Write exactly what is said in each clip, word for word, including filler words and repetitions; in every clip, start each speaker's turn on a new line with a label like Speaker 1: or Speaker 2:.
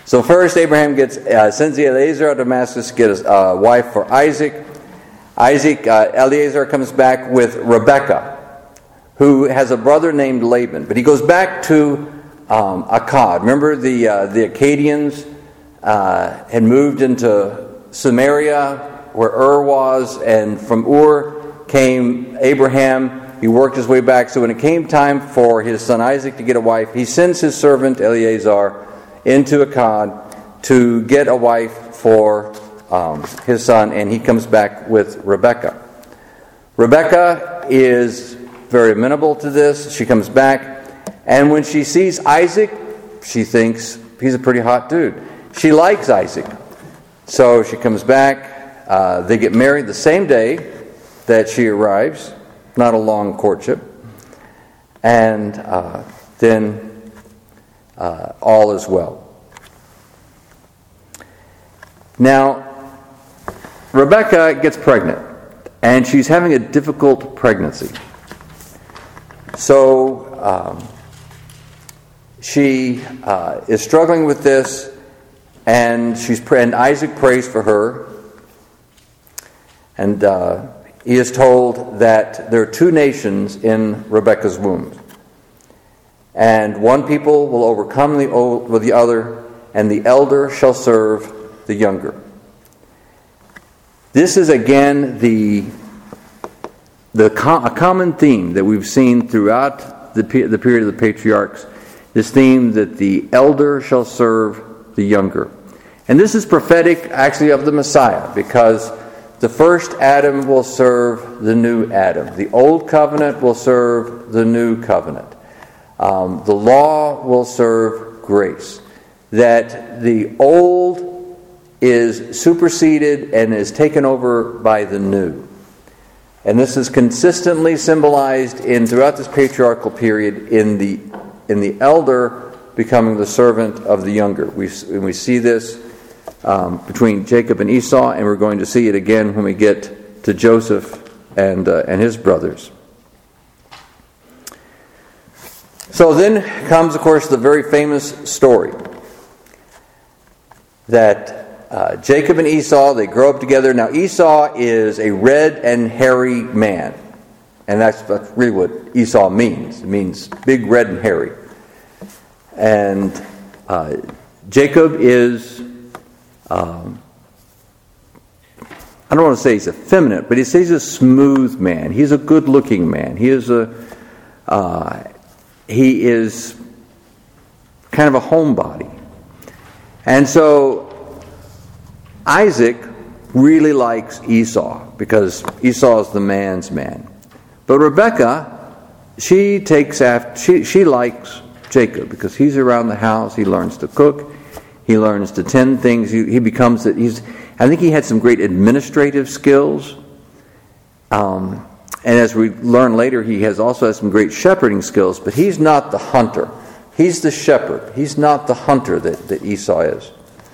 Speaker 1: So first, Abraham gets uh, sends Eliezer out of Damascus to get a uh, wife for Isaac. Isaac, uh, Eliezer comes back with Rebekah, who has a brother named Laban. But he goes back to um, Akkad. Remember the uh, the Akkadians uh, had moved into Samaria, where Ur was, and from Ur came Abraham. He worked his way back. So when it came time for his son Isaac to get a wife, he sends his servant Eliezer into Akkad to get a wife for um, his son, and he comes back with Rebekah. Rebekah is very amenable to this. She comes back, and when she sees Isaac, she thinks he's a pretty hot dude. She likes Isaac. So she comes back. Uh, they get married the same day that she arrives. Not a long courtship. And uh, then uh, all is well. Now, Rebekah gets pregnant, and she's having a difficult pregnancy. So um, she uh, is struggling with this, and she's and Isaac prays for her, and uh, he is told that there are two nations in Rebekah's womb, and one people will overcome the with the other, and the elder shall serve the younger. This is again the the com- a common theme that we've seen throughout the pe- the period of the patriarchs. This theme that the elder shall serve the younger, and this is prophetic actually of the Messiah, because the first Adam will serve the new Adam. The old covenant will serve the new covenant. Um, the law will serve grace. That the old is superseded and is taken over by the new. And this is consistently symbolized in throughout this patriarchal period in the in the elder becoming the servant of the younger. We we see this um, between Jacob and Esau, and we're going to see it again when we get to Joseph and uh, and his brothers. So then comes, of course, the very famous story that Uh, Jacob and Esau, they grow up together. Now Esau is a red and hairy man. And that's, that's really what Esau means. It means big, red, and hairy. And uh, Jacob is, um, I don't want to say he's effeminate, but he says he's a smooth man. He's a good-looking man. He is a, uh, he is kind of a homebody. And so Isaac really likes Esau because Esau is the man's man. But Rebekah, she takes after she she likes Jacob because he's around the house. He learns to cook. He learns to tend things. He, he becomes that he's. I think he had some great administrative skills. Um, and as we learn later, he has also has some great shepherding skills. But he's not the hunter. He's the shepherd. He's not the hunter that, that Esau is.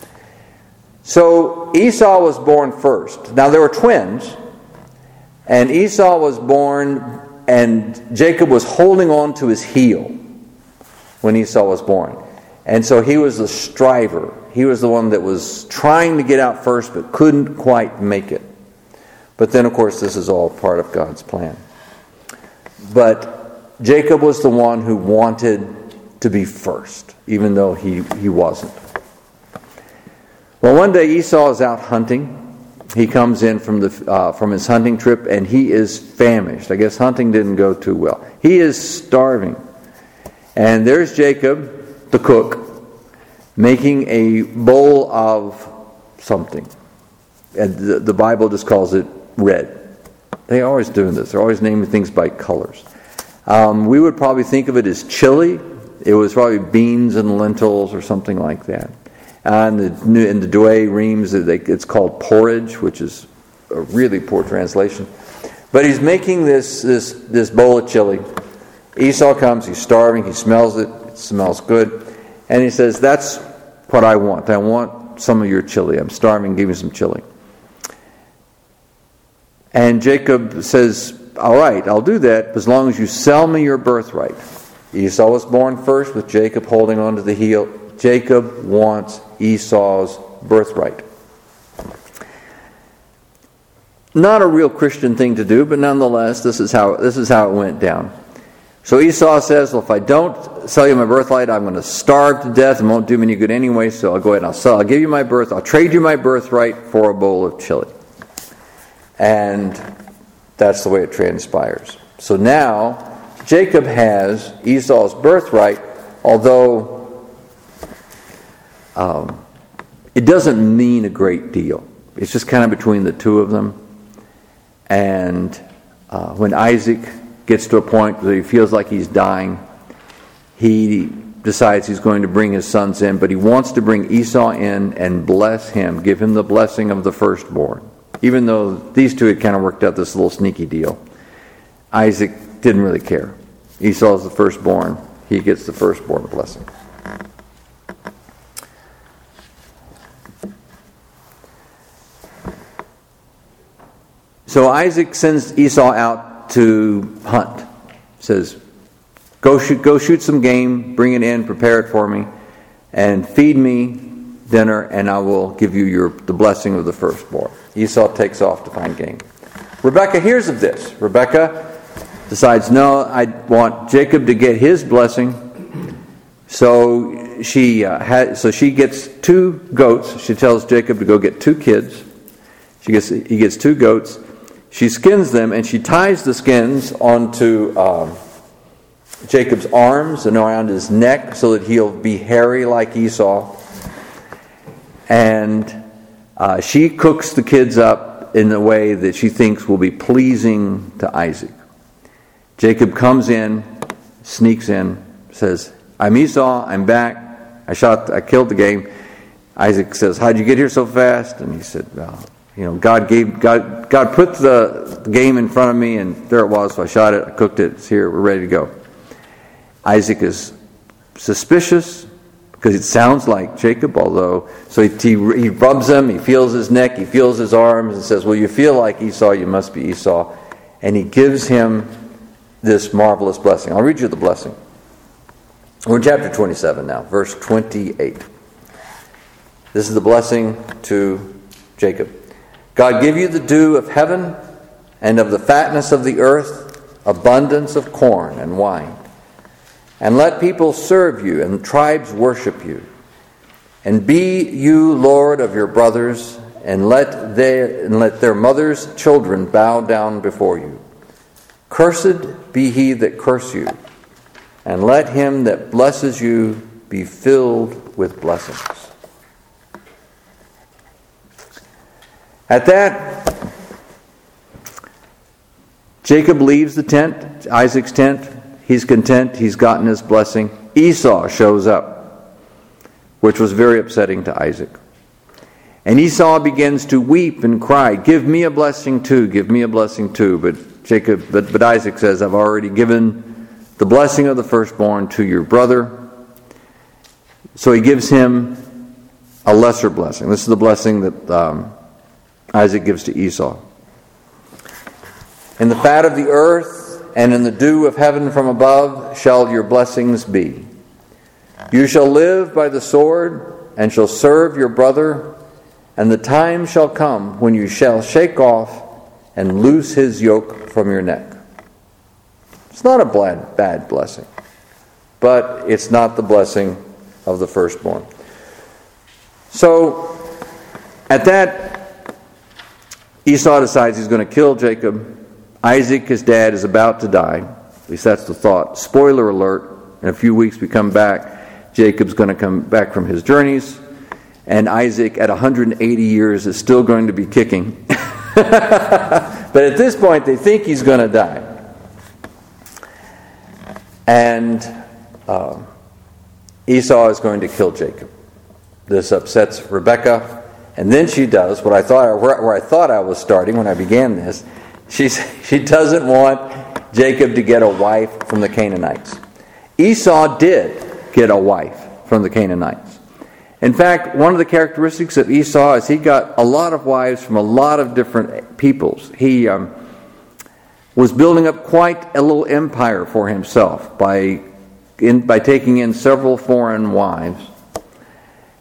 Speaker 1: So Esau was born first. Now there were twins, and Esau was born, and Jacob was holding on to his heel when Esau was born. And so he was the striver. He was the one that was trying to get out first but couldn't quite make it. But then, of course, this is all part of God's plan. But Jacob was the one who wanted to be first, even though he, he wasn't. Well, one day Esau is out hunting. He comes in from the uh, from his hunting trip, and he is famished. I guess hunting didn't go too well. He is starving. And there's Jacob, the cook, making a bowl of something. And the, the Bible just calls it red. They're always doing this. They're always naming things by colors. Um, we would probably think of it as chili. It was probably beans and lentils or something like that. Uh, in, the, in the Douay Reims, it's called porridge, which is a really poor translation. But he's making this, this, this bowl of chili. Esau comes, he's starving, he smells it, it smells good. And he says, that's what I want. I want some of your chili. I'm starving, give me some chili. And Jacob says, all right, I'll do that as long as you sell me your birthright. Esau was born first with Jacob holding on to the heel Jacob wants Esau's birthright. Not a real Christian thing to do, but nonetheless, this is how this is how it went down. So Esau says, well, if I don't sell you my birthright, I'm going to starve to death and won't do me any good anyway, so I'll go ahead and I'll sell. I'll give you my birth. I'll trade you my birthright for a bowl of chili. And that's the way it transpires. So now, Jacob has Esau's birthright, although um, it doesn't mean a great deal. It's just kind of between the two of them. And uh, when Isaac gets to a point where he feels like he's dying, he decides he's going to bring his sons in, but he wants to bring Esau in and bless him, give him the blessing of the firstborn. Even though these two had kind of worked out this little sneaky deal, Isaac didn't really care. Esau's the firstborn. He gets the firstborn blessing. So Isaac sends Esau out to hunt. Says, go shoot, go shoot some game, bring it in, prepare it for me, and feed me dinner, and I will give you your the blessing of the firstborn. Esau takes off to find game. Rebekah hears of this. Rebekah decides, no, I want Jacob to get his blessing. So she uh, had, so she gets two goats. She tells Jacob to go get two kids. She gets he gets two goats. She skins them, and she ties the skins onto um, Jacob's arms and around his neck so that he'll be hairy like Esau. And uh, she cooks the kids up in a way that she thinks will be pleasing to Isaac. Jacob comes in, sneaks in, says, I'm Esau, I'm back, I shot, I killed the game. Isaac says, how'd you get here so fast? And he said, well, you know, God gave, God, God put the, the game in front of me, and there it was. So I shot it, I cooked it. It's here. We're ready to go. Isaac is suspicious because it sounds like Jacob. Although, so he, he he rubs him. He feels his neck. He feels his arms, and says, "Well, you feel like Esau. You must be Esau." And he gives him this marvelous blessing. I'll read you the blessing. We're in chapter twenty-seven now, verse twenty-eight. This is the blessing to Jacob. God give you the dew of heaven, and of the fatness of the earth, abundance of corn and wine. And let people serve you, and tribes worship you. And be you Lord of your brothers, and let their, and let their mothers' children bow down before you. Cursed be he that curse you, and let him that blesses you be filled with blessings. At that, Jacob leaves the tent, Isaac's tent. He's content. He's gotten his blessing. Esau shows up, which was very upsetting to Isaac. And Esau begins to weep and cry, give me a blessing too, give me a blessing too. But Jacob, but, but Isaac says, I've already given the blessing of the firstborn to your brother. So he gives him a lesser blessing. This is the blessing that um, Isaac gives to Esau. In the fat of the earth and in the dew of heaven from above shall your blessings be. You shall live by the sword and shall serve your brother, and the time shall come when you shall shake off and loose his yoke from your neck. It's not a bad, bad blessing, but it's not the blessing of the firstborn. So, at that, Esau decides he's going to kill Jacob. Isaac, his dad, is about to die. At least that's the thought. Spoiler alert, in a few weeks we come back. Jacob's going to come back from his journeys. And Isaac, at one hundred eighty years, is still going to be kicking. But at this point, they think he's going to die. And uh, Esau is going to kill Jacob. This upsets Rebekah. And then she does what I thought, where, where I thought I was starting when I began this. She she doesn't want Jacob to get a wife from the Canaanites. Esau did get a wife from the Canaanites. In fact, one of the characteristics of Esau is he got a lot of wives from a lot of different peoples. He um, was building up quite a little empire for himself by in, by taking in several foreign wives.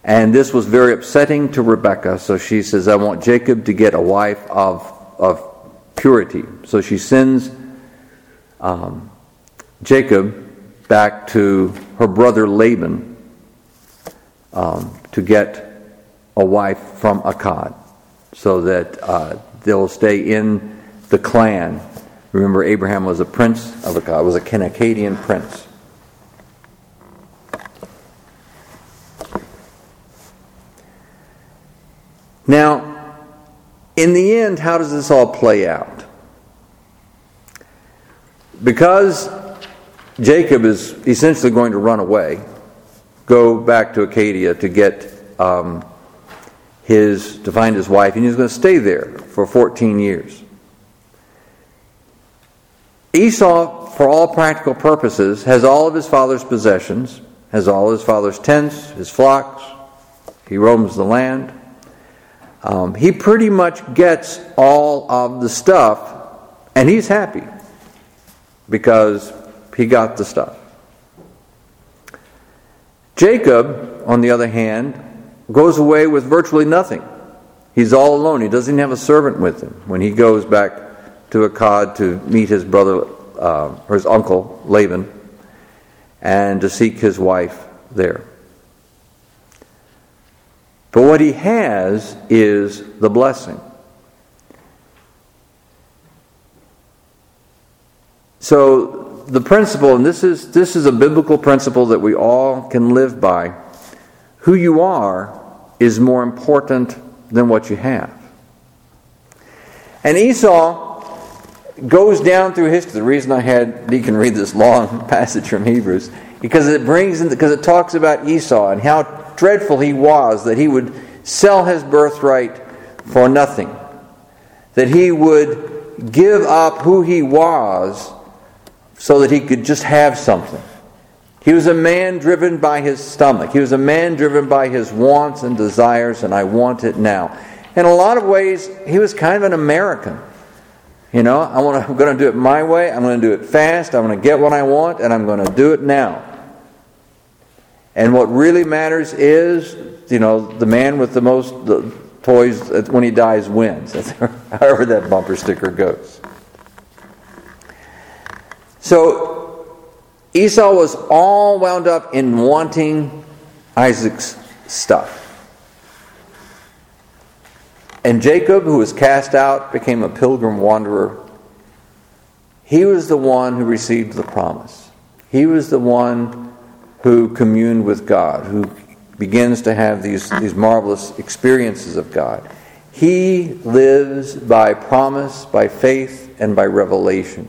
Speaker 1: And this was very upsetting to Rebekah, so she says, I want Jacob to get a wife of, of purity. So she sends um, Jacob back to her brother Laban um, to get a wife from Akkad, so that uh, they'll stay in the clan. Remember, Abraham was a prince of Akkad, was a Akkadian prince. Now, in the end, how does this all play out? Because Jacob is essentially going to run away, go back to Acadia to get um, his to find his wife, and he's going to stay there for fourteen years. Esau, for all practical purposes, has all of his father's possessions, has all his father's tents, his flocks. He roams the land. Um, he pretty much gets all of the stuff, and he's happy because he got the stuff. Jacob, on the other hand, goes away with virtually nothing. He's all alone. He doesn't have a servant with him when he goes back to Akkad to meet his brother, uh, or his uncle, Laban, and to seek his wife there. But what he has is the blessing. So the principle, and this is this is a biblical principle that we all can live by, who you are is more important than what you have. And Esau goes down through history. The reason I had Deacon read this long passage from Hebrews, because it brings in, because it talks about Esau and how dreadful he was, that he would sell his birthright for nothing, that he would give up who he was so that he could just have something. He was a man driven by his stomach. He was a man driven by his wants and desires, and I want it now. In a lot of ways, he was kind of an American. You know, I want to, I'm going to do it my way. I'm going to do it fast. I'm going to get what I want, and I'm going to do it now. And what really matters is, you know, the man with the most the toys when he dies wins. However that bumper sticker goes. So Esau was all wound up in wanting Isaac's stuff. And Jacob, who was cast out, became a pilgrim wanderer. He was the one who received the promise. He was the one who communed with God, who begins to have these, these marvelous experiences of God. He lives by promise, by faith, and by revelation.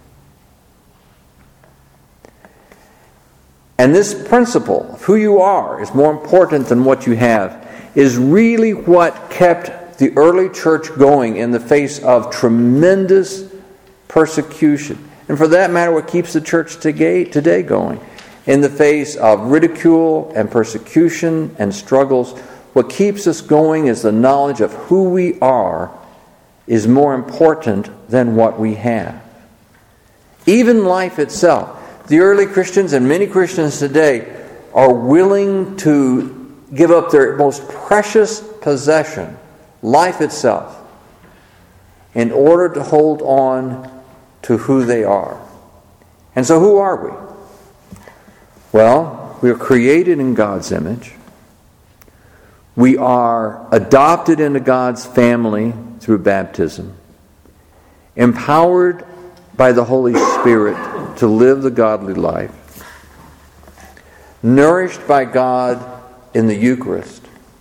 Speaker 1: And this principle of who you are is more important than what you have is really what kept the early church going in the face of tremendous persecution. And for that matter, what keeps the church today going. In the face of ridicule and persecution and struggles, what keeps us going is the knowledge of who we are is more important than what we have. Even life itself. The early Christians and many Christians today are willing to give up their most precious possession, life itself, in order to hold on to who they are. And so who are we? Well, we are created in God's image. We are adopted into God's family through baptism. Empowered by the Holy Spirit to live the godly life. Nourished by God in the Eucharist.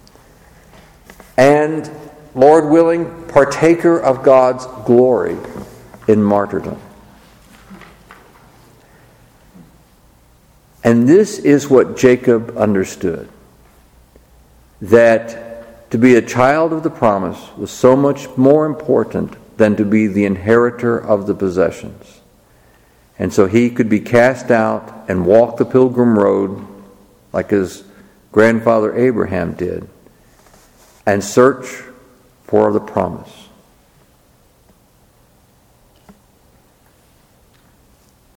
Speaker 1: And, Lord willing, partaker of God's glory in martyrdom. And this is what Jacob understood. That to be a child of the promise was so much more important than to be the inheritor of the possessions. And so he could be cast out and walk the pilgrim road like his grandfather Abraham did and search for the promise.